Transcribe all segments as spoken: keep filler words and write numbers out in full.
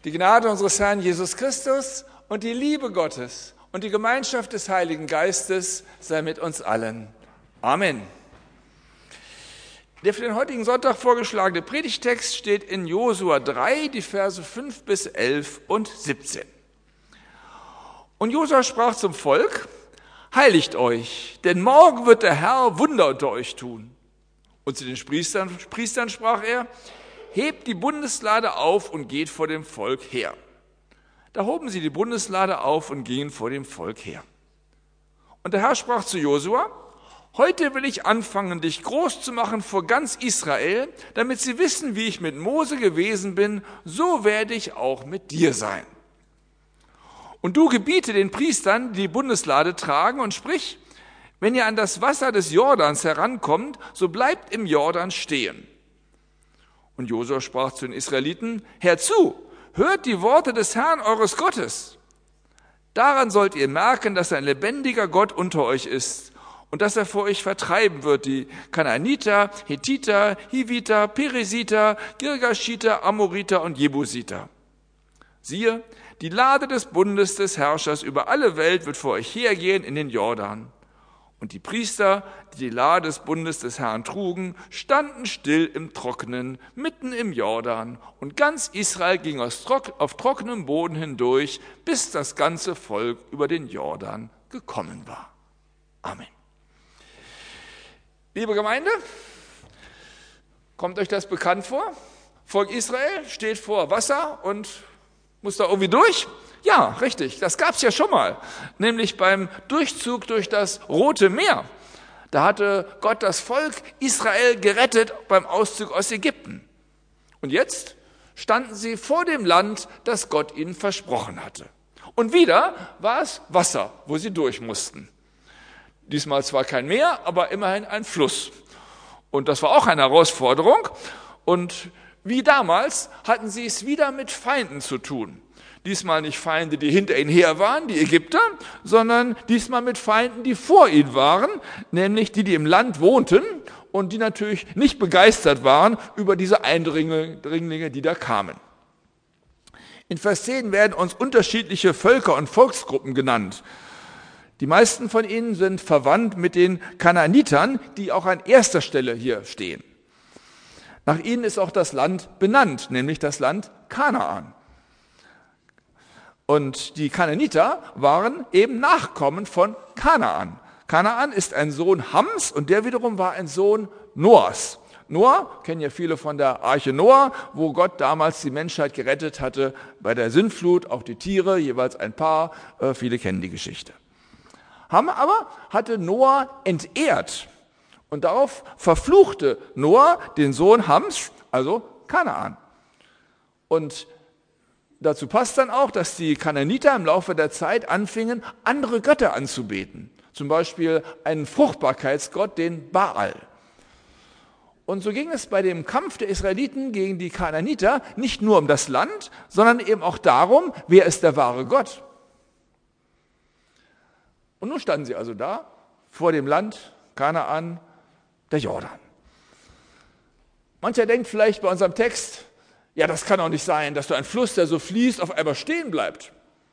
Die Gnade unseres Herrn Jesus Christus und die Liebe Gottes und die Gemeinschaft des Heiligen Geistes sei mit uns allen. Amen. Der für den heutigen Sonntag vorgeschlagene Predigtext steht in Josua drei, die Verse fünf bis elf und siebzehn. Und Josua sprach zum Volk: Heiligt euch, denn morgen wird der Herr Wunder unter euch tun. Und zu den Priestern, Priestern sprach er: Hebt die Bundeslade auf und geht vor dem Volk her. Da hoben sie die Bundeslade auf und gingen vor dem Volk her. Und der Herr sprach zu Josua: Heute will ich anfangen, dich groß zu machen vor ganz Israel, damit sie wissen, wie ich mit Mose gewesen bin, so werde ich auch mit dir sein. Und du gebiete den Priestern, die die Bundeslade tragen, und sprich: Wenn ihr an das Wasser des Jordans herankommt, so bleibt im Jordan stehen. Und Josua sprach zu den Israeliten: Hört zu, hört die Worte des Herrn eures Gottes. Daran sollt ihr merken, dass ein lebendiger Gott unter euch ist und dass er vor euch vertreiben wird die Kanaaniter, Hethiter, Hiviter, Peresiter, Girgashiter, Amoriter und Jebusiter. Siehe, die Lade des Bundes des Herrschers über alle Welt wird vor euch hergehen in den Jordan. Und die Priester, die die Lade des Bundes des Herrn trugen, standen still im Trockenen, mitten im Jordan. Und ganz Israel ging auf trockenem Boden hindurch, bis das ganze Volk über den Jordan gekommen war. Amen. Liebe Gemeinde, kommt euch das bekannt vor? Volk Israel steht vor Wasser und muss da irgendwie durch? Ja, richtig, das gab es ja schon mal, nämlich beim Durchzug durch das Rote Meer. Da hatte Gott das Volk Israel gerettet beim Auszug aus Ägypten. Und jetzt standen sie vor dem Land, das Gott ihnen versprochen hatte. Und wieder war es Wasser, wo sie durch mussten. Diesmal zwar kein Meer, aber immerhin ein Fluss. Und das war auch eine Herausforderung. Und wie damals hatten sie es wieder mit Feinden zu tun. Diesmal nicht Feinde, die hinter ihnen her waren, die Ägypter, sondern diesmal mit Feinden, die vor ihnen waren, nämlich die, die im Land wohnten und die natürlich nicht begeistert waren über diese Eindringlinge, die da kamen. In Vers zehn werden uns unterschiedliche Völker und Volksgruppen genannt. Die meisten von ihnen sind verwandt mit den Kanaanitern, die auch an erster Stelle hier stehen. Nach ihnen ist auch das Land benannt, nämlich das Land Kanaan. Und die Kanaaniter waren eben Nachkommen von Kanaan. Kanaan ist ein Sohn Hams und der wiederum war ein Sohn Noahs. Noah, kennen ja viele von der Arche Noah, wo Gott damals die Menschheit gerettet hatte bei der Sintflut, auch die Tiere, jeweils ein paar, äh, viele kennen die Geschichte. Ham aber hatte Noah entehrt und darauf verfluchte Noah den Sohn Hams, also Kanaan. Und dazu passt dann auch, dass die Kanaaniter im Laufe der Zeit anfingen, andere Götter anzubeten. Zum Beispiel einen Fruchtbarkeitsgott, den Baal. Und so ging es bei dem Kampf der Israeliten gegen die Kanaaniter nicht nur um das Land, sondern eben auch darum, wer ist der wahre Gott. Und nun standen sie also da, vor dem Land Kanaan, der Jordan. Mancher denkt vielleicht bei unserem Text: Ja, das kann doch nicht sein, dass so ein Fluss, der so fließt, auf einmal stehen bleibt.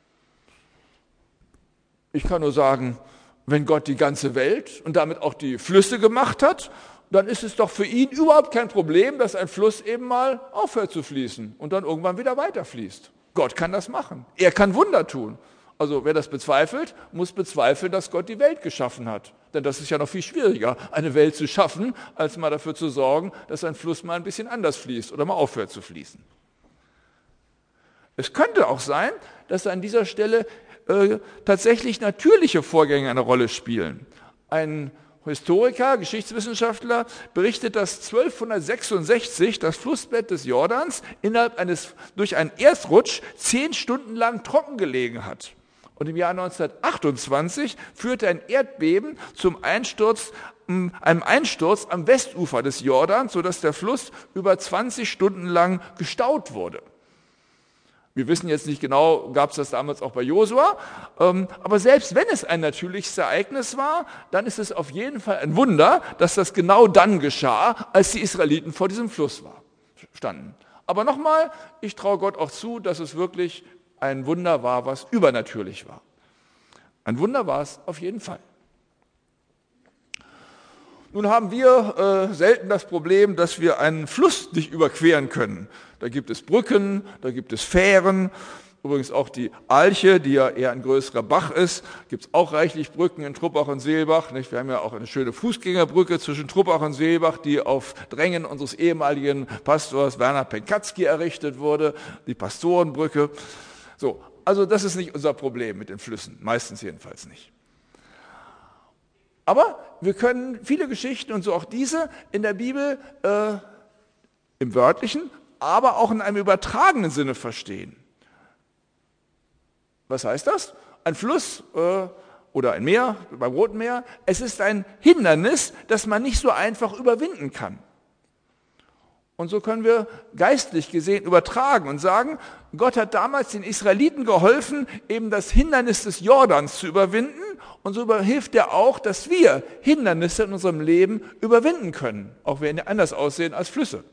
Ich kann nur sagen, wenn Gott die ganze Welt und damit auch die Flüsse gemacht hat, dann ist es doch für ihn überhaupt kein Problem, dass ein Fluss eben mal aufhört zu fließen und dann irgendwann wieder weiterfließt. Gott kann das machen. Er kann Wunder tun. Also wer das bezweifelt, muss bezweifeln, dass Gott die Welt geschaffen hat. Denn das ist ja noch viel schwieriger, eine Welt zu schaffen, als mal dafür zu sorgen, dass ein Fluss mal ein bisschen anders fließt oder mal aufhört zu fließen. Es könnte auch sein, dass an dieser Stelle äh, tatsächlich natürliche Vorgänge eine Rolle spielen. Ein Historiker, Geschichtswissenschaftler berichtet, dass zwölfhundertsechsundsechzig das Flussbett des Jordans innerhalb eines, durch einen Erdrutsch zehn Stunden lang trocken gelegen hat. Und im Jahr neunzehnhundertachtundzwanzig führte ein Erdbeben zum Einsturz, einem Einsturz am Westufer des Jordans, sodass der Fluss über zwanzig Stunden lang gestaut wurde. Wir wissen jetzt nicht genau, gab es das damals auch bei Josua, aber selbst wenn es ein natürliches Ereignis war, dann ist es auf jeden Fall ein Wunder, dass das genau dann geschah, als die Israeliten vor diesem Fluss standen. Aber nochmal, ich traue Gott auch zu, dass es wirklich ein Wunder war, was übernatürlich war. Ein Wunder war es auf jeden Fall. Nun haben wir äh, selten das Problem, dass wir einen Fluss nicht überqueren können. Da gibt es Brücken, da gibt es Fähren. Übrigens auch die Alche, die ja eher ein größerer Bach ist, gibt es auch reichlich Brücken in Truppach und Seelbach. Nicht? Wir haben ja auch eine schöne Fußgängerbrücke zwischen Truppach und Seelbach, die auf Drängen unseres ehemaligen Pastors Werner Penkatzky errichtet wurde, die Pastorenbrücke. So, also das ist nicht unser Problem mit den Flüssen, meistens jedenfalls nicht. Aber wir können viele Geschichten und so auch diese in der Bibel äh, im wörtlichen, aber auch in einem übertragenen Sinne verstehen. Was heißt das? Ein Fluss äh, oder ein Meer, beim Roten Meer, es ist ein Hindernis, das man nicht so einfach überwinden kann. Und so können wir geistlich gesehen übertragen und sagen, Gott hat damals den Israeliten geholfen, eben das Hindernis des Jordans zu überwinden. Und so hilft er auch, dass wir Hindernisse in unserem Leben überwinden können, auch wenn die anders aussehen als Flüsse.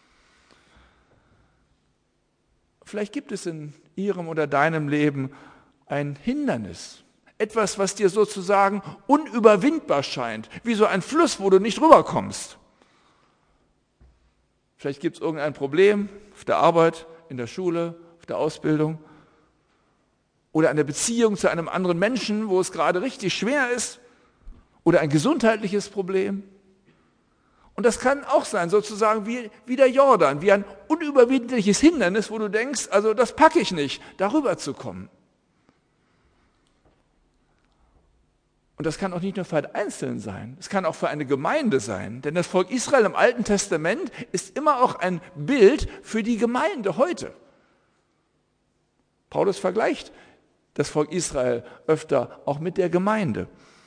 Vielleicht gibt es in Ihrem oder deinem Leben ein Hindernis, etwas, was dir sozusagen unüberwindbar scheint, wie so ein Fluss, wo du nicht rüberkommst. Vielleicht gibt es irgendein Problem auf der Arbeit, in der Schule, auf der Ausbildung oder eine Beziehung zu einem anderen Menschen, wo es gerade richtig schwer ist oder ein gesundheitliches Problem. Und das kann auch sein, sozusagen wie, wie der Jordan, wie ein unüberwindliches Hindernis, wo du denkst, also das packe ich nicht, darüber zu kommen. Und das kann auch nicht nur für einen Einzelnen sein, es kann auch für eine Gemeinde sein. Denn das Volk Israel im Alten Testament ist immer auch ein Bild für die Gemeinde heute. Paulus vergleicht das Volk Israel öfter auch mit der Gemeinde.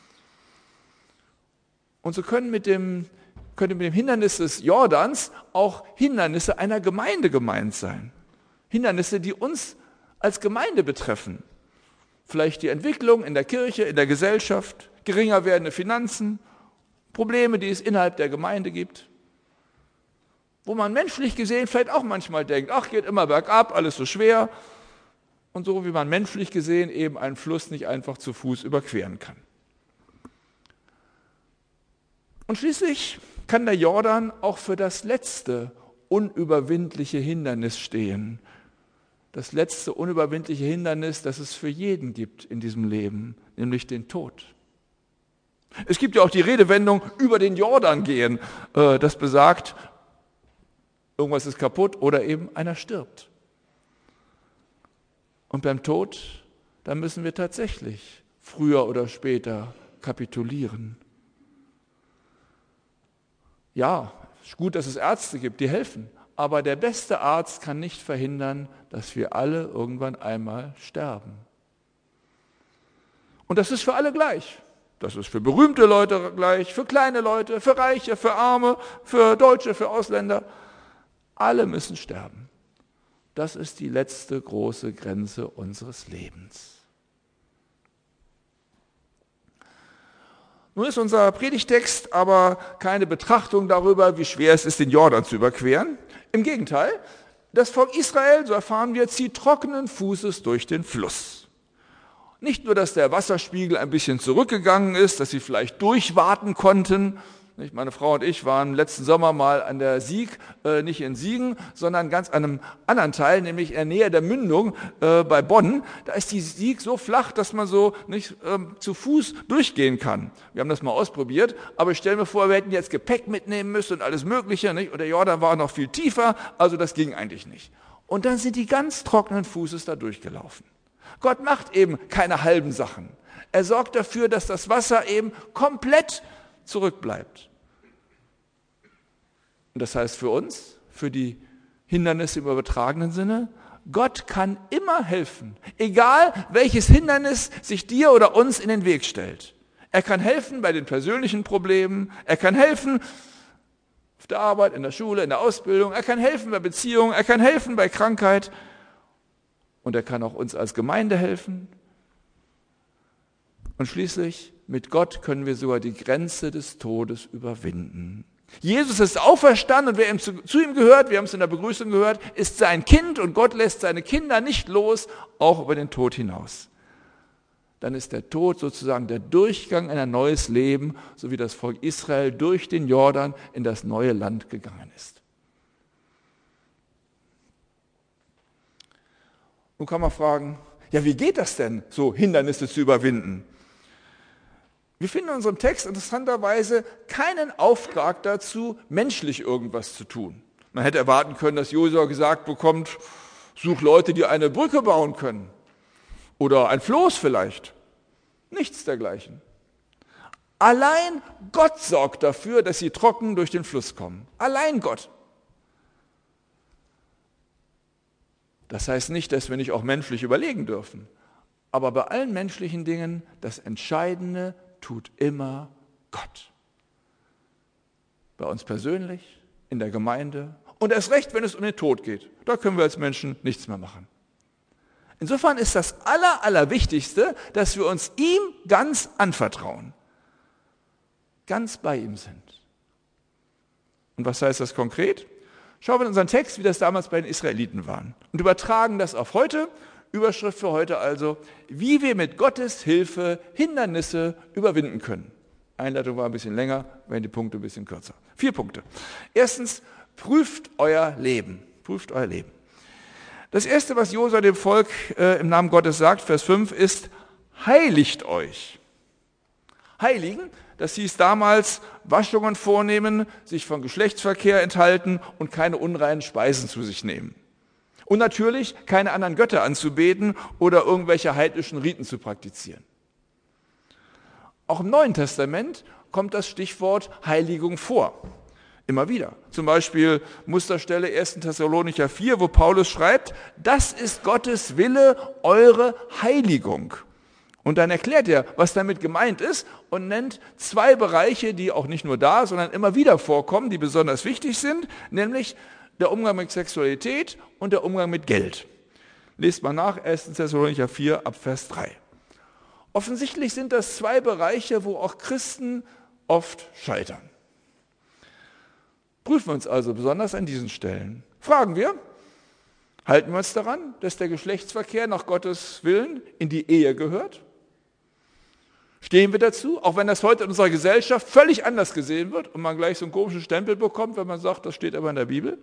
Und so können mit dem, können mit dem Hindernis des Jordans auch Hindernisse einer Gemeinde gemeint sein. Hindernisse, die uns als Gemeinde betreffen. Vielleicht die Entwicklung in der Kirche, in der Gesellschaft, geringer werdende Finanzen, Probleme, die es innerhalb der Gemeinde gibt, wo man menschlich gesehen vielleicht auch manchmal denkt, ach, geht immer bergab, alles so schwer, und so wie man menschlich gesehen eben einen Fluss nicht einfach zu Fuß überqueren kann. Und schließlich kann der Jordan auch für das letzte unüberwindliche Hindernis stehen. Das letzte unüberwindliche Hindernis, das es für jeden gibt in diesem Leben, nämlich den Tod. Es gibt ja auch die Redewendung über den Jordan gehen, das besagt, irgendwas ist kaputt oder eben einer stirbt. Und beim Tod, da müssen wir tatsächlich früher oder später kapitulieren. Ja, es ist gut, dass es Ärzte gibt, die helfen. Aber der beste Arzt kann nicht verhindern, dass wir alle irgendwann einmal sterben. Und das ist für alle gleich. Das ist für berühmte Leute gleich, für kleine Leute, für Reiche, für Arme, für Deutsche, für Ausländer. Alle müssen sterben. Das ist die letzte große Grenze unseres Lebens. Nun ist unser Predigtext aber keine Betrachtung darüber, wie schwer es ist, den Jordan zu überqueren. Im Gegenteil, das Volk Israel, so erfahren wir, zieht trockenen Fußes durch den Fluss. Nicht nur, dass der Wasserspiegel ein bisschen zurückgegangen ist, dass sie vielleicht durchwarten konnten. Meine Frau und ich waren letzten Sommer mal an der Sieg, äh, nicht in Siegen, sondern ganz an einem anderen Teil, nämlich in der Nähe der Mündung äh, bei Bonn. Da ist die Sieg so flach, dass man so nicht ähm, zu Fuß durchgehen kann. Wir haben das mal ausprobiert, aber ich stelle mir vor, wir hätten jetzt Gepäck mitnehmen müssen und alles Mögliche, nicht? Und der Jordan war noch viel tiefer, also das ging eigentlich nicht. Und dann sind die ganz trockenen Fußes da durchgelaufen. Gott macht eben keine halben Sachen. Er sorgt dafür, dass das Wasser eben komplett zurückbleibt. Und das heißt für uns, für die Hindernisse im übertragenen Sinne, Gott kann immer helfen, egal welches Hindernis sich dir oder uns in den Weg stellt. Er kann helfen bei den persönlichen Problemen, er kann helfen auf der Arbeit, in der Schule, in der Ausbildung, er kann helfen bei Beziehungen, er kann helfen bei Krankheit und er kann auch uns als Gemeinde helfen. Und schließlich, mit Gott können wir sogar die Grenze des Todes überwinden. Jesus ist auferstanden und wer ihm zu, zu ihm gehört, wir haben es in der Begrüßung gehört, ist sein Kind und Gott lässt seine Kinder nicht los, auch über den Tod hinaus. Dann ist der Tod sozusagen der Durchgang in ein neues Leben, so wie das Volk Israel durch den Jordan in das neue Land gegangen ist. Nun kann man fragen, ja, wie geht das denn, so Hindernisse zu überwinden? Wir finden in unserem Text interessanterweise keinen Auftrag dazu, menschlich irgendwas zu tun. Man hätte erwarten können, dass Josua gesagt bekommt, such Leute, die eine Brücke bauen können. Oder ein Floß vielleicht. Nichts dergleichen. Allein Gott sorgt dafür, dass sie trocken durch den Fluss kommen. Allein Gott. Das heißt nicht, dass wir nicht auch menschlich überlegen dürfen. Aber bei allen menschlichen Dingen, das Entscheidende tut immer Gott. Bei uns persönlich, in der Gemeinde und erst recht, wenn es um den Tod geht. Da können wir als Menschen nichts mehr machen. Insofern ist das Aller, Allerwichtigste, dass wir uns ihm ganz anvertrauen. Ganz bei ihm sind. Und was heißt das konkret? Schauen wir in unseren Text, wie das damals bei den Israeliten war. Und übertragen das auf heute. Überschrift für heute also, wie wir mit Gottes Hilfe Hindernisse überwinden können. Einleitung war ein bisschen länger, werden die Punkte ein bisschen kürzer. Vier Punkte. Erstens, prüft euer Leben. Prüft euer Leben. Das Erste, was Josua dem Volk äh, im Namen Gottes sagt, Vers fünf, ist, heiligt euch. Heiligen, das hieß damals, Waschungen vornehmen, sich von Geschlechtsverkehr enthalten und keine unreinen Speisen zu sich nehmen. Und natürlich keine anderen Götter anzubeten oder irgendwelche heidnischen Riten zu praktizieren. Auch im Neuen Testament kommt das Stichwort Heiligung vor. Immer wieder. Zum Beispiel Musterstelle erster Thessalonicher vier, wo Paulus schreibt, das ist Gottes Wille, eure Heiligung. Und dann erklärt er, was damit gemeint ist und nennt zwei Bereiche, die auch nicht nur da, sondern immer wieder vorkommen, die besonders wichtig sind, nämlich der Umgang mit Sexualität und der Umgang mit Geld. Lest mal nach, erster Thessalonicher vier, ab Vers drei. Offensichtlich sind das zwei Bereiche, wo auch Christen oft scheitern. Prüfen wir uns also besonders an diesen Stellen. Fragen wir, halten wir uns daran, dass der Geschlechtsverkehr nach Gottes Willen in die Ehe gehört? Stehen wir dazu, auch wenn das heute in unserer Gesellschaft völlig anders gesehen wird und man gleich so einen komischen Stempel bekommt, wenn man sagt, das steht aber in der Bibel?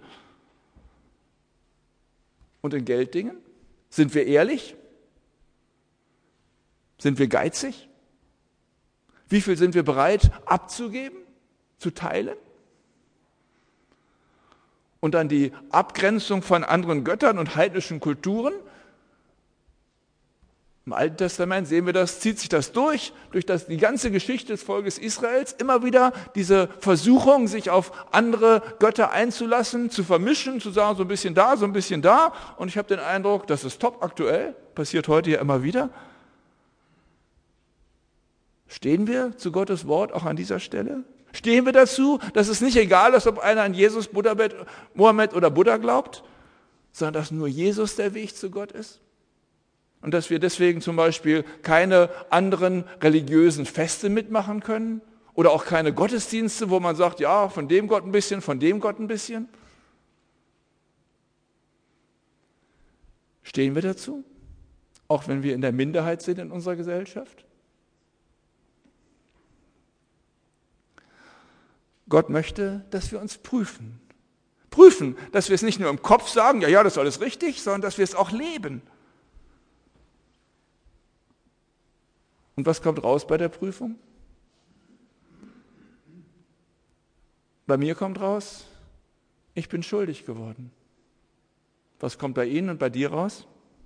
Und in Gelddingen? Sind wir ehrlich? Sind wir geizig? Wie viel sind wir bereit abzugeben, zu teilen? Und dann die Abgrenzung von anderen Göttern und heidnischen Kulturen. Im Alten Testament sehen wir das, zieht sich das durch, durch das, die ganze Geschichte des Volkes Israels, immer wieder diese Versuchung, sich auf andere Götter einzulassen, zu vermischen, zu sagen, so ein bisschen da, so ein bisschen da. Und ich habe den Eindruck, das ist top aktuell, passiert heute ja immer wieder. Stehen wir zu Gottes Wort auch an dieser Stelle? Stehen wir dazu, dass es nicht egal ist, ob einer an Jesus, Buddha, Mohammed oder Buddha glaubt, sondern dass nur Jesus der Weg zu Gott ist? Und dass wir deswegen zum Beispiel keine anderen religiösen Feste mitmachen können oder auch keine Gottesdienste, wo man sagt, ja, von dem Gott ein bisschen, von dem Gott ein bisschen? Stehen wir dazu, auch wenn wir in der Minderheit sind in unserer Gesellschaft? Gott möchte, dass wir uns prüfen. Prüfen, dass wir es nicht nur im Kopf sagen, ja, ja, das ist alles richtig, sondern dass wir es auch leben. Und was kommt raus bei der Prüfung? Bei mir kommt raus, ich bin schuldig geworden. Was kommt bei Ihnen und bei dir raus?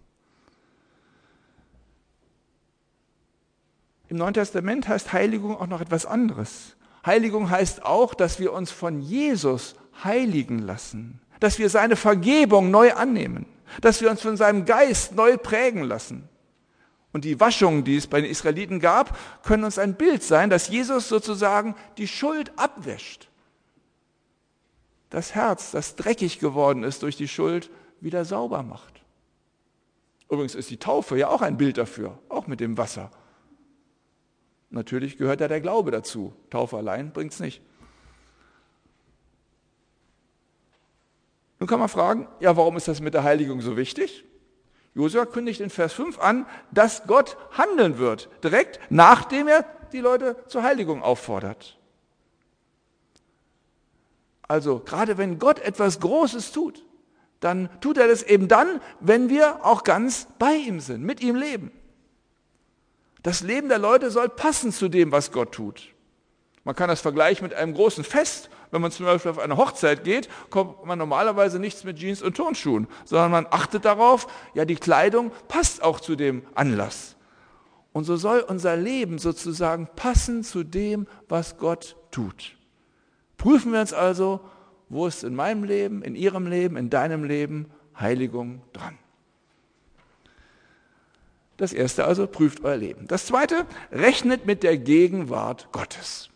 Im Neuen Testament heißt Heiligung auch noch etwas anderes. Heiligung heißt auch, dass wir uns von Jesus heiligen lassen, dass wir seine Vergebung neu annehmen, dass wir uns von seinem Geist neu prägen lassen. Und die Waschungen, die es bei den Israeliten gab, können uns ein Bild sein, dass Jesus sozusagen die Schuld abwäscht. Das Herz, das dreckig geworden ist durch die Schuld, wieder sauber macht. Übrigens ist die Taufe ja auch ein Bild dafür, auch mit dem Wasser. Natürlich gehört ja der Glaube dazu. Taufe allein bringt es nicht. Nun kann man fragen, ja, warum ist das mit der Heiligung so wichtig? Josua kündigt in Vers fünf an, dass Gott handeln wird, direkt nachdem er die Leute zur Heiligung auffordert. Also gerade wenn Gott etwas Großes tut, dann tut er das eben dann, wenn wir auch ganz bei ihm sind, mit ihm leben. Das Leben der Leute soll passen zu dem, was Gott tut. Man kann das vergleichen mit einem großen Fest. Wenn man zum Beispiel auf eine Hochzeit geht, kommt man normalerweise nichts mit Jeans und Turnschuhen, sondern man achtet darauf, ja, die Kleidung passt auch zu dem Anlass. Und so soll unser Leben sozusagen passen zu dem, was Gott tut. Prüfen wir uns also, wo ist in meinem Leben, in Ihrem Leben, in deinem Leben Heiligung dran. Das erste also, prüft euer Leben. Das zweite, rechnet mit der Gegenwart Gottes.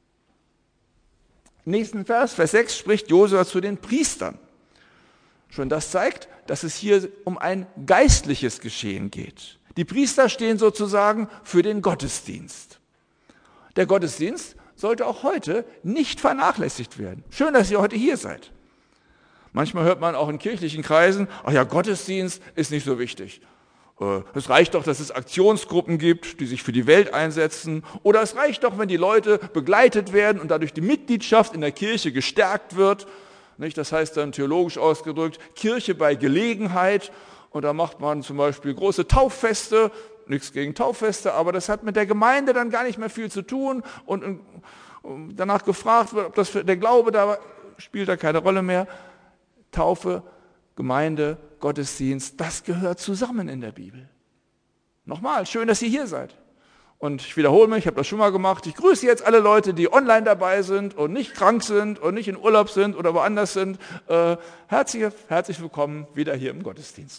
Im nächsten Vers, Vers sechs, spricht Josua zu den Priestern. Schon das zeigt, dass es hier um ein geistliches Geschehen geht. Die Priester stehen sozusagen für den Gottesdienst. Der Gottesdienst sollte auch heute nicht vernachlässigt werden. Schön, dass ihr heute hier seid. Manchmal hört man auch in kirchlichen Kreisen, ach ja, Gottesdienst ist nicht so wichtig. Es reicht doch, dass es Aktionsgruppen gibt, die sich für die Welt einsetzen. Oder es reicht doch, wenn die Leute begleitet werden und dadurch die Mitgliedschaft in der Kirche gestärkt wird. Das heißt dann theologisch ausgedrückt, Kirche bei Gelegenheit. Und da macht man zum Beispiel große Tauffeste. Nichts gegen Tauffeste, aber das hat mit der Gemeinde dann gar nicht mehr viel zu tun. Und danach gefragt wird, ob das für der Glaube da spielt da keine Rolle mehr. Taufe, Gemeinde, Gottesdienst, das gehört zusammen in der Bibel. Nochmal, schön, dass ihr hier seid. Und ich wiederhole mich, ich habe das schon mal gemacht. Ich grüße jetzt alle Leute, die online dabei sind und nicht krank sind und nicht in Urlaub sind oder woanders sind. Äh, herzlich, herzlich willkommen wieder hier im Gottesdienst.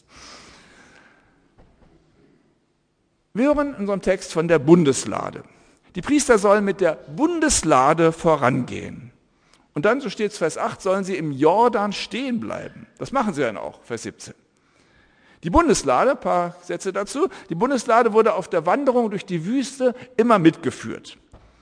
Wir hören in unserem Text von der Bundeslade. Die Priester sollen mit der Bundeslade vorangehen. Und dann, so steht es Vers acht, sollen sie im Jordan stehen bleiben. Das machen sie dann auch, Vers siebzehn. Die Bundeslade, ein paar Sätze dazu, die Bundeslade wurde auf der Wanderung durch die Wüste immer mitgeführt.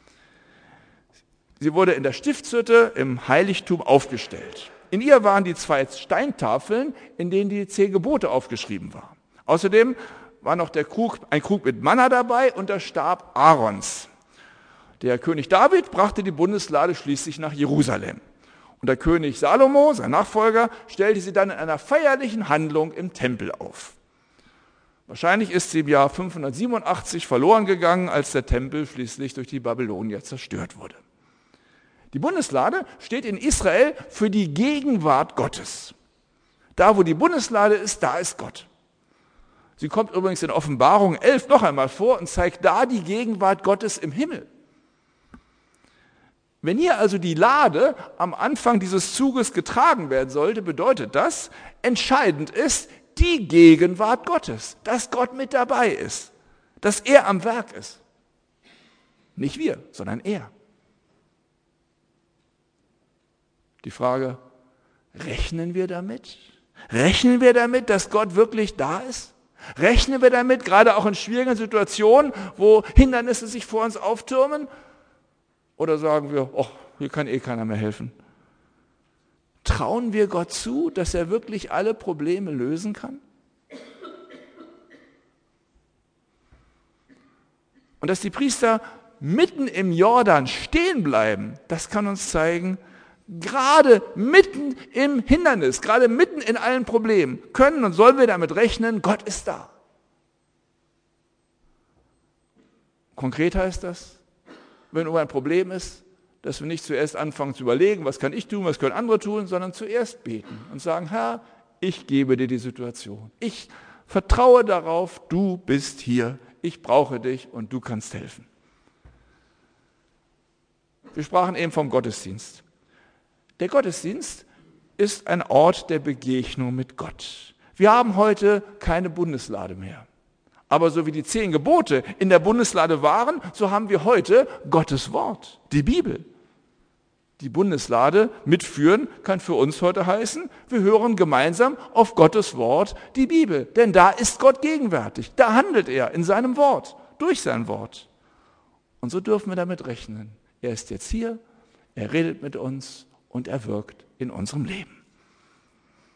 Sie wurde in der Stiftshütte im Heiligtum aufgestellt. In ihr waren die zwei Steintafeln, in denen die zehn Gebote aufgeschrieben waren. Außerdem war noch der Krug, ein Krug mit Manna dabei und der Stab Aarons. Der König David brachte die Bundeslade schließlich nach Jerusalem. Und der König Salomo, sein Nachfolger, stellte sie dann in einer feierlichen Handlung im Tempel auf. Wahrscheinlich ist sie im Jahr fünfhundertsiebenundachtzig verloren gegangen, als der Tempel schließlich durch die Babylonier zerstört wurde. Die Bundeslade steht in Israel für die Gegenwart Gottes. Da, wo die Bundeslade ist, da ist Gott. Sie kommt übrigens in Offenbarung elf noch einmal vor und zeigt da die Gegenwart Gottes im Himmel. Wenn hier also die Lade am Anfang dieses Zuges getragen werden sollte, bedeutet das, entscheidend ist die Gegenwart Gottes, dass Gott mit dabei ist, dass er am Werk ist. Nicht wir, sondern er. Die Frage, rechnen wir damit? Rechnen wir damit, dass Gott wirklich da ist? Rechnen wir damit, gerade auch in schwierigen Situationen, wo Hindernisse sich vor uns auftürmen? Oder sagen wir, oh, hier kann eh keiner mehr helfen? Trauen wir Gott zu, dass er wirklich alle Probleme lösen kann? Und dass die Priester mitten im Jordan stehen bleiben, das kann uns zeigen, gerade mitten im Hindernis, gerade mitten in allen Problemen, können und sollen wir damit rechnen, Gott ist da. Konkret heißt das, wenn ein Problem ist, dass wir nicht zuerst anfangen zu überlegen, was kann ich tun, was können andere tun, sondern zuerst beten und sagen, Herr, ich gebe dir die Situation. Ich vertraue darauf, du bist hier, ich brauche dich und du kannst helfen. Wir sprachen eben vom Gottesdienst. Der Gottesdienst ist ein Ort der Begegnung mit Gott. Wir haben heute keine Bundeslade mehr. Aber so wie die zehn Gebote in der Bundeslade waren, so haben wir heute Gottes Wort, die Bibel. Die Bundeslade mitführen kann für uns heute heißen, wir hören gemeinsam auf Gottes Wort, die Bibel. Denn da ist Gott gegenwärtig, da handelt er in seinem Wort, durch sein Wort. Und so dürfen wir damit rechnen. Er ist jetzt hier, er redet mit uns und er wirkt in unserem Leben.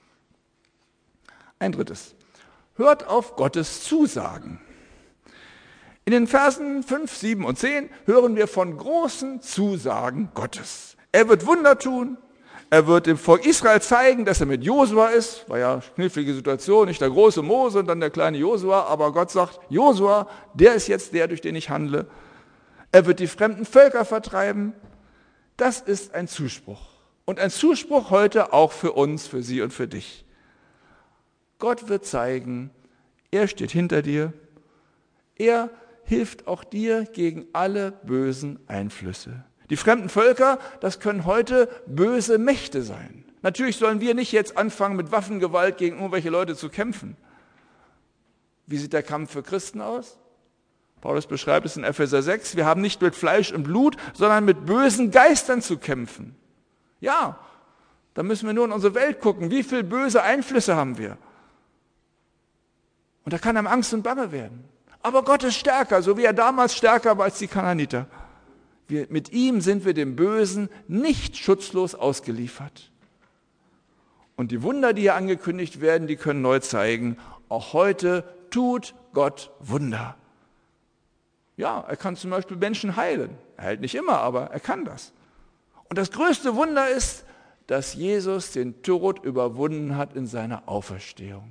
Ein drittes. Hört auf Gottes Zusagen. In den Versen fünf, sieben und zehn hören wir von großen Zusagen Gottes. Er wird Wunder tun. Er wird dem Volk Israel zeigen, dass er mit Josua ist. War ja eine knifflige Situation, nicht der große Mose und dann der kleine Josua. Aber Gott sagt, Josua, der ist jetzt der, durch den ich handle. Er wird die fremden Völker vertreiben. Das ist ein Zuspruch. Und ein Zuspruch heute auch für uns, für Sie und für dich. Gott wird zeigen, er steht hinter dir. Er hilft auch dir gegen alle bösen Einflüsse. Die fremden Völker, das können heute böse Mächte sein. Natürlich sollen wir nicht jetzt anfangen, mit Waffengewalt gegen irgendwelche Leute zu kämpfen. Wie sieht der Kampf für Christen aus? Paulus beschreibt es in Epheser sechs, wir haben nicht mit Fleisch und Blut, sondern mit bösen Geistern zu kämpfen. Ja, da müssen wir nur in unsere Welt gucken, wie viele böse Einflüsse haben wir. Und da kann einem Angst und Bange werden. Aber Gott ist stärker, so wie er damals stärker war als die Kanaaniter. Wir, mit ihm sind wir dem Bösen nicht schutzlos ausgeliefert. Und die Wunder, die hier angekündigt werden, die können neu zeigen, auch heute tut Gott Wunder. Ja, er kann zum Beispiel Menschen heilen. Er heilt nicht immer, aber er kann das. Und das größte Wunder ist, dass Jesus den Tod überwunden hat in seiner Auferstehung.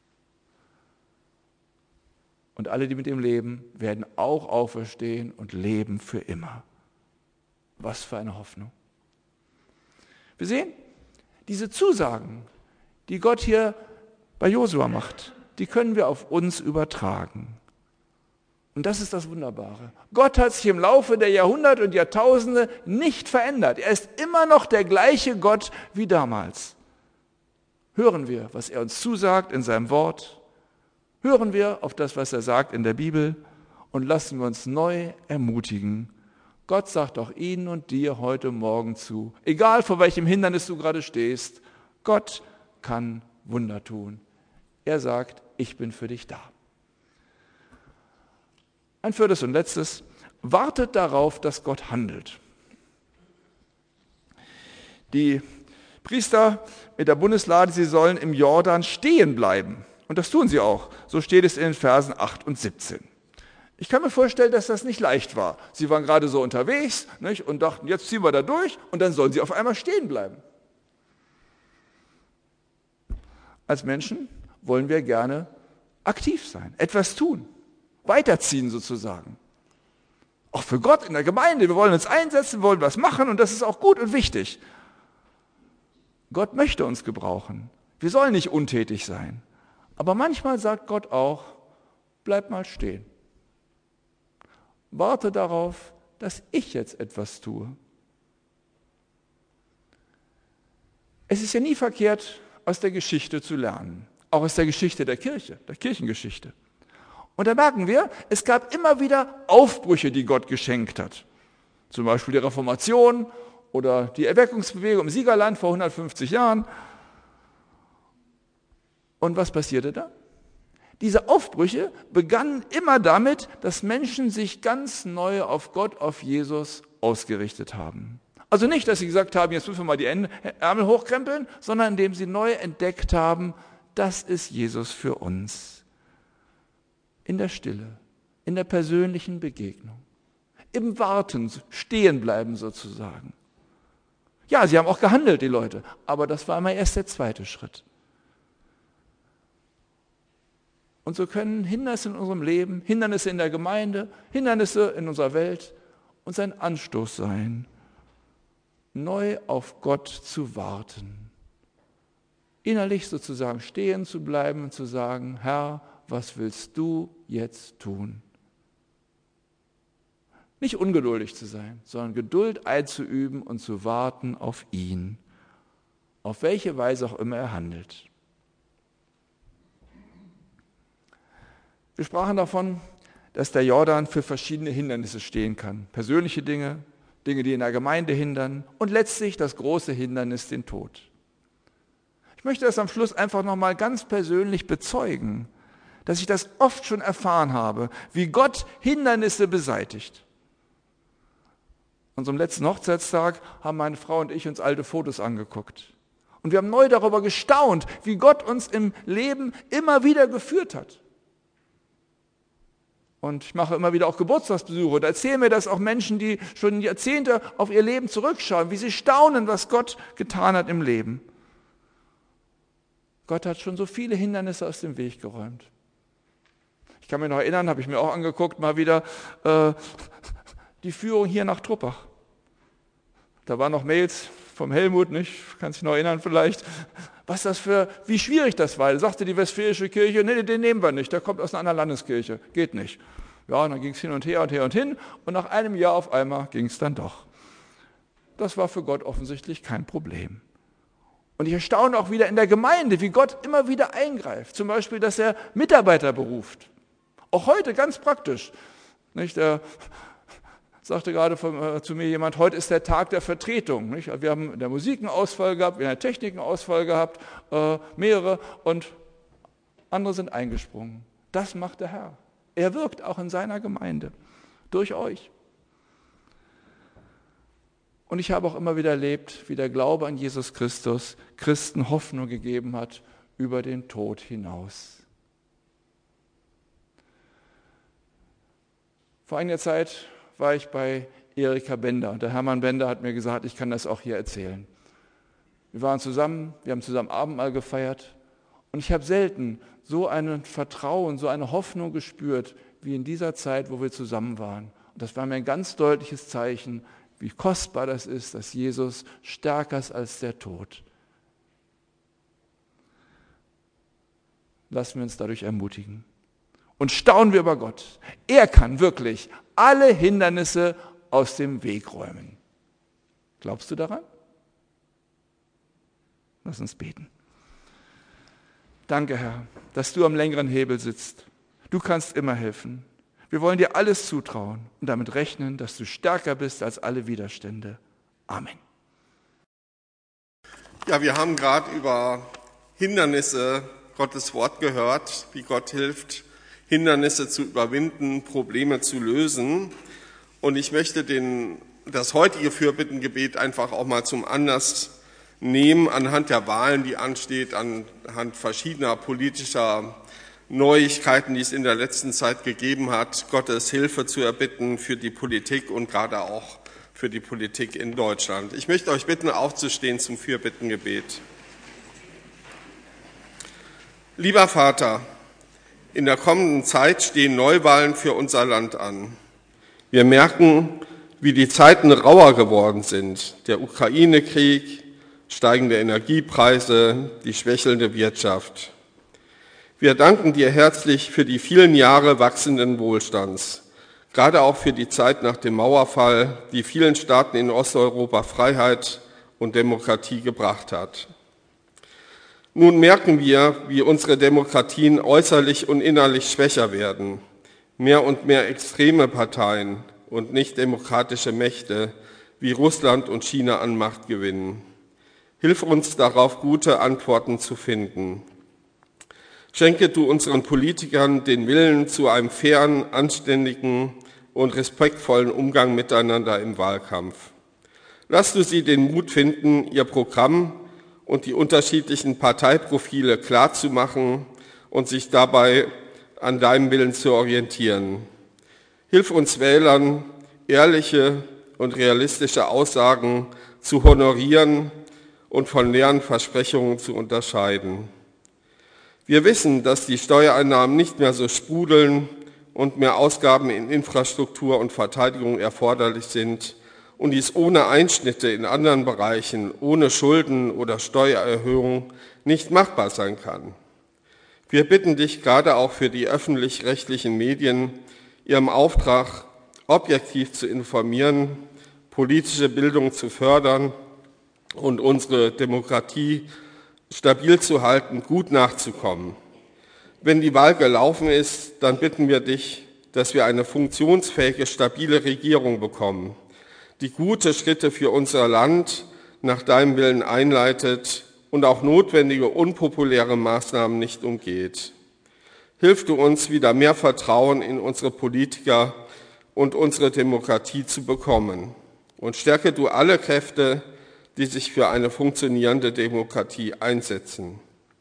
Und alle, die mit ihm leben, werden auch auferstehen und leben für immer. Was für eine Hoffnung. Wir sehen, diese Zusagen, die Gott hier bei Josua macht, die können wir auf uns übertragen. Und das ist das Wunderbare. Gott hat sich im Laufe der Jahrhunderte und Jahrtausende nicht verändert. Er ist immer noch der gleiche Gott wie damals. Hören wir, was er uns zusagt in seinem Wort. Hören wir auf das, was er sagt in der Bibel und lassen wir uns neu ermutigen. Gott sagt auch Ihnen und dir heute Morgen zu, egal vor welchem Hindernis du gerade stehst, Gott kann Wunder tun. Er sagt, ich bin für dich da. Ein viertes und letztes, wartet darauf, dass Gott handelt. Die Priester mit der Bundeslade, sie sollen im Jordan stehen bleiben. Und das tun sie auch. So steht es in den Versen acht und siebzehn. Ich kann mir vorstellen, dass das nicht leicht war. Sie waren gerade so unterwegs, nicht, und dachten, jetzt ziehen wir da durch und dann sollen sie auf einmal stehen bleiben. Als Menschen wollen wir gerne aktiv sein, etwas tun, weiterziehen sozusagen. Auch für Gott in der Gemeinde. Wir wollen uns einsetzen, wir wollen was machen und das ist auch gut und wichtig. Gott möchte uns gebrauchen. Wir sollen nicht untätig sein. Aber manchmal sagt Gott auch, bleib mal stehen. Warte darauf, dass ich jetzt etwas tue. Es ist ja nie verkehrt, aus der Geschichte zu lernen. Auch aus der Geschichte der Kirche, der Kirchengeschichte. Und da merken wir, es gab immer wieder Aufbrüche, die Gott geschenkt hat. Zum Beispiel die Reformation oder die Erweckungsbewegung im Siegerland vor hundertfünfzig Jahren. Und was passierte da? Diese Aufbrüche begannen immer damit, dass Menschen sich ganz neu auf Gott, auf Jesus ausgerichtet haben. Also nicht, dass sie gesagt haben, jetzt müssen wir mal die Ärmel hochkrempeln, sondern indem sie neu entdeckt haben, das ist Jesus für uns. In der Stille, in der persönlichen Begegnung, im Warten, stehen bleiben sozusagen. Ja, sie haben auch gehandelt, die Leute, aber das war immer erst der zweite Schritt. Und so können Hindernisse in unserem Leben, Hindernisse in der Gemeinde, Hindernisse in unserer Welt uns ein Anstoß sein, neu auf Gott zu warten. Innerlich sozusagen stehen zu bleiben und zu sagen, Herr, was willst du jetzt tun? Nicht ungeduldig zu sein, sondern Geduld einzuüben und zu warten auf ihn, auf welche Weise auch immer er handelt. Wir sprachen davon, dass der Jordan für verschiedene Hindernisse stehen kann. Persönliche Dinge, Dinge, die in der Gemeinde hindern und letztlich das große Hindernis, den Tod. Ich möchte das am Schluss einfach nochmal ganz persönlich bezeugen, dass ich das oft schon erfahren habe, wie Gott Hindernisse beseitigt. An unserem letzten Hochzeitstag haben meine Frau und ich uns alte Fotos angeguckt. Und wir haben neu darüber gestaunt, wie Gott uns im Leben immer wieder geführt hat. Und ich mache immer wieder auch Geburtstagsbesuche. Da erzählen mir das auch Menschen, die schon Jahrzehnte auf ihr Leben zurückschauen, wie sie staunen, was Gott getan hat im Leben. Gott hat schon so viele Hindernisse aus dem Weg geräumt. Ich kann mich noch erinnern, habe ich mir auch angeguckt, mal wieder äh, die Führung hier nach Truppach. Da waren noch Mails vom Helmut, nicht? Kannst dich noch erinnern vielleicht, was das für, wie schwierig das war. Da sagte die Westfälische Kirche, nee, den nehmen wir nicht, der kommt aus einer anderen Landeskirche, geht nicht. Ja, und dann ging es hin und her und her und hin und nach einem Jahr auf einmal ging es dann doch. Das war für Gott offensichtlich kein Problem. Und ich erstaune auch wieder in der Gemeinde, wie Gott immer wieder eingreift. Zum Beispiel, dass er Mitarbeiter beruft. Auch heute ganz praktisch. Nicht? Der sagte gerade von, äh, zu mir jemand, heute ist der Tag der Vertretung. Nicht? Wir haben in der Musik einen Ausfall gehabt, wir haben in der Technik einen Ausfall gehabt, äh, mehrere, und andere sind eingesprungen. Das macht der Herr. Er wirkt auch in seiner Gemeinde, durch euch. Und ich habe auch immer wieder erlebt, wie der Glaube an Jesus Christus Christen Hoffnung gegeben hat über den Tod hinaus. Vor einiger Zeit war ich bei Erika Bender und der Hermann Bender hat mir gesagt, ich kann das auch hier erzählen. Wir waren zusammen, wir haben zusammen Abendmahl gefeiert und ich habe selten so ein Vertrauen, so eine Hoffnung gespürt, wie in dieser Zeit, wo wir zusammen waren. Und das war mir ein ganz deutliches Zeichen, wie kostbar das ist, dass Jesus stärker ist als der Tod. Lassen wir uns dadurch ermutigen. Und staunen wir über Gott. Er kann wirklich alle Hindernisse aus dem Weg räumen. Glaubst du daran? Lass uns beten. Danke, Herr, dass du am längeren Hebel sitzt. Du kannst immer helfen. Wir wollen dir alles zutrauen und damit rechnen, dass du stärker bist als alle Widerstände. Amen. Ja, wir haben gerade über Hindernisse Gottes Wort gehört, wie Gott hilft, Hindernisse zu überwinden, Probleme zu lösen. Und ich möchte den, das heutige Fürbittengebet einfach auch mal zum Anlass nehmen, anhand der Wahlen, die ansteht, anhand verschiedener politischer Neuigkeiten, die es in der letzten Zeit gegeben hat, Gottes Hilfe zu erbitten für die Politik und gerade auch für die Politik in Deutschland. Ich möchte euch bitten, aufzustehen zum Fürbittengebet. Lieber Vater, in der kommenden Zeit stehen Neuwahlen für unser Land an. Wir merken, wie die Zeiten rauer geworden sind. Der Ukraine-Krieg, steigende Energiepreise, die schwächelnde Wirtschaft. Wir danken dir herzlich für die vielen Jahre wachsenden Wohlstands, gerade auch für die Zeit nach dem Mauerfall, die vielen Staaten in Osteuropa Freiheit und Demokratie gebracht hat. Nun merken wir, wie unsere Demokratien äußerlich und innerlich schwächer werden. Mehr und mehr extreme Parteien und nicht demokratische Mächte wie Russland und China an Macht gewinnen. Hilf uns darauf, gute Antworten zu finden. Schenke du unseren Politikern den Willen zu einem fairen, anständigen und respektvollen Umgang miteinander im Wahlkampf. Lass du sie den Mut finden, ihr Programm und die unterschiedlichen Parteiprofile klarzumachen und sich dabei an deinem Willen zu orientieren. Hilf uns Wählern, ehrliche und realistische Aussagen zu honorieren und von leeren Versprechungen zu unterscheiden. Wir wissen, dass die Steuereinnahmen nicht mehr so sprudeln und mehr Ausgaben in Infrastruktur und Verteidigung erforderlich sind und dies ohne Einschnitte in anderen Bereichen, ohne Schulden oder Steuererhöhung nicht machbar sein kann. Wir bitten dich gerade auch für die öffentlich-rechtlichen Medien, ihrem Auftrag objektiv zu informieren, politische Bildung zu fördern und unsere Demokratie stabil zu halten, gut nachzukommen. Wenn die Wahl gelaufen ist, dann bitten wir dich, dass wir eine funktionsfähige, stabile Regierung bekommen, die gute Schritte für unser Land nach deinem Willen einleitet und auch notwendige, unpopuläre Maßnahmen nicht umgeht. Hilf du uns, wieder mehr Vertrauen in unsere Politiker und unsere Demokratie zu bekommen. Und stärke du alle Kräfte, die sich für eine funktionierende Demokratie einsetzen.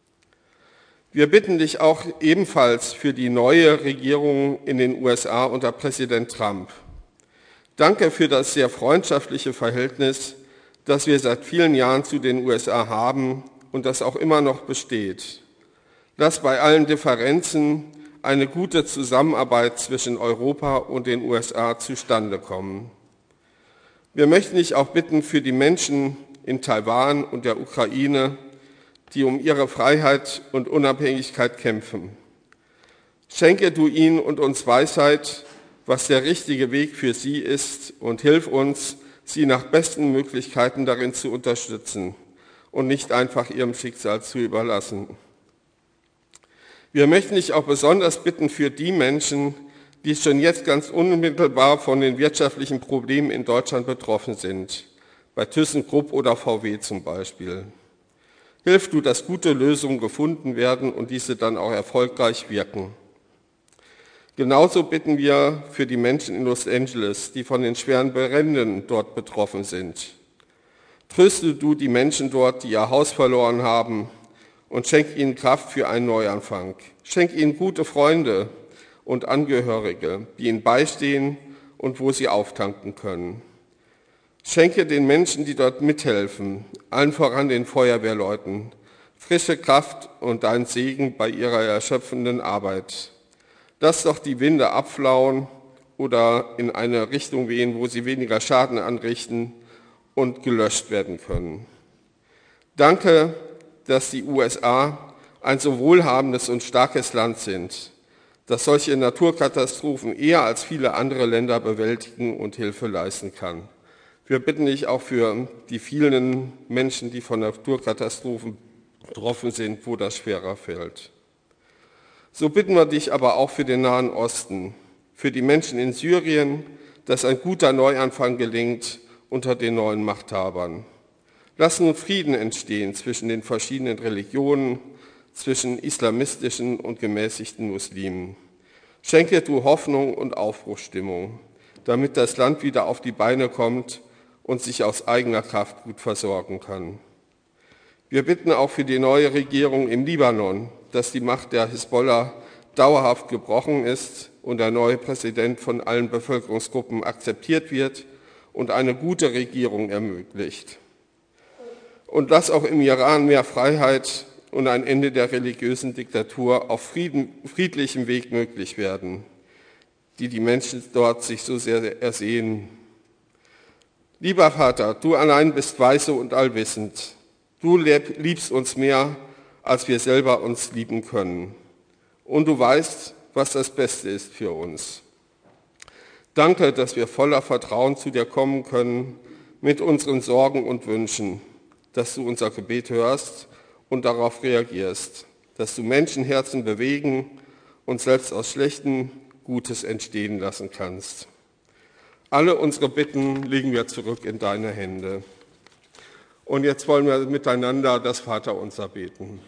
Wir bitten dich auch ebenfalls für die neue Regierung in den U S A unter Präsident Trump. Danke für das sehr freundschaftliche Verhältnis, das wir seit vielen Jahren zu den U S A haben und das auch immer noch besteht. Lass bei allen Differenzen eine gute Zusammenarbeit zwischen Europa und den U S A zustande kommen. Wir möchten dich auch bitten für die Menschen in Taiwan und der Ukraine, die um ihre Freiheit und Unabhängigkeit kämpfen. Schenke du ihnen und uns Weisheit, was der richtige Weg für sie ist, und hilf uns, sie nach besten Möglichkeiten darin zu unterstützen und nicht einfach ihrem Schicksal zu überlassen. Wir möchten dich auch besonders bitten für die Menschen, die schon jetzt ganz unmittelbar von den wirtschaftlichen Problemen in Deutschland betroffen sind, bei ThyssenKrupp oder V W zum Beispiel. Hilf du, dass gute Lösungen gefunden werden und diese dann auch erfolgreich wirken. Genauso bitten wir für die Menschen in Los Angeles, die von den schweren Bränden dort betroffen sind. Tröste du die Menschen dort, die ihr Haus verloren haben, und schenk ihnen Kraft für einen Neuanfang. Schenk ihnen gute Freunde und Angehörige, die ihnen beistehen und wo sie auftanken können. Schenke den Menschen, die dort mithelfen, allen voran den Feuerwehrleuten, frische Kraft und deinen Segen bei ihrer erschöpfenden Arbeit. Lass doch die Winde abflauen oder in eine Richtung wehen, wo sie weniger Schaden anrichten und gelöscht werden können. Danke, dass die U S A ein so wohlhabendes und starkes Land sind, das solche Naturkatastrophen eher als viele andere Länder bewältigen und Hilfe leisten kann. Wir bitten dich auch für die vielen Menschen, die von Naturkatastrophen betroffen sind, wo das schwerer fällt. So bitten wir dich aber auch für den Nahen Osten, für die Menschen in Syrien, dass ein guter Neuanfang gelingt unter den neuen Machthabern. Lass nun Frieden entstehen zwischen den verschiedenen Religionen, zwischen islamistischen und gemäßigten Muslimen. Schenke du Hoffnung und Aufbruchsstimmung, damit das Land wieder auf die Beine kommt und sich aus eigener Kraft gut versorgen kann. Wir bitten auch für die neue Regierung im Libanon, dass die Macht der Hisbollah dauerhaft gebrochen ist und der neue Präsident von allen Bevölkerungsgruppen akzeptiert wird und eine gute Regierung ermöglicht. Und lass auch im Iran mehr Freiheit und ein Ende der religiösen Diktatur auf Frieden, friedlichem Weg möglich werden, die die Menschen dort sich so sehr ersehnen. Lieber Vater, du allein bist weise und allwissend. Du liebst uns mehr, als wir selber uns lieben können. Und du weißt, was das Beste ist für uns. Danke, dass wir voller Vertrauen zu dir kommen können mit unseren Sorgen und Wünschen, dass du unser Gebet hörst und darauf reagierst, dass du Menschenherzen bewegen und selbst aus Schlechtem Gutes entstehen lassen kannst. Alle unsere Bitten legen wir zurück in deine Hände. Und jetzt wollen wir miteinander das Vaterunser beten.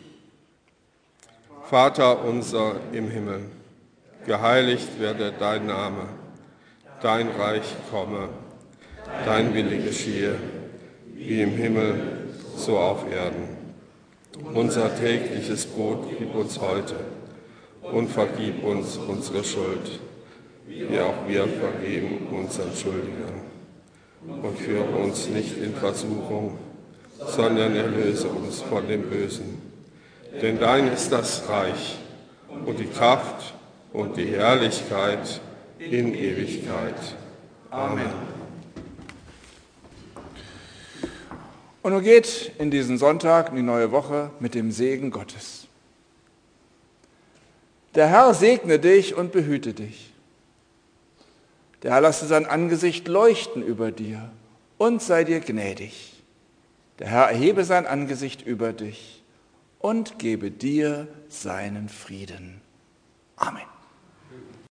Vater unser im Himmel, geheiligt werde dein Name, dein Reich komme, dein Wille geschehe, wie im Himmel, so auf Erden. Unser tägliches Brot gib uns heute und vergib uns unsere Schuld, wie auch wir vergeben unseren Schuldigern. Und führe uns nicht in Versuchung, sondern erlöse uns von dem Bösen. Denn dein ist das Reich und die Kraft und die Herrlichkeit in Ewigkeit. Amen. Und nun geht in diesen Sonntag, in die neue Woche, mit dem Segen Gottes. Der Herr segne dich und behüte dich. Der Herr lasse sein Angesicht leuchten über dir und sei dir gnädig. Der Herr erhebe sein Angesicht über dich und gebe dir seinen Frieden. Amen.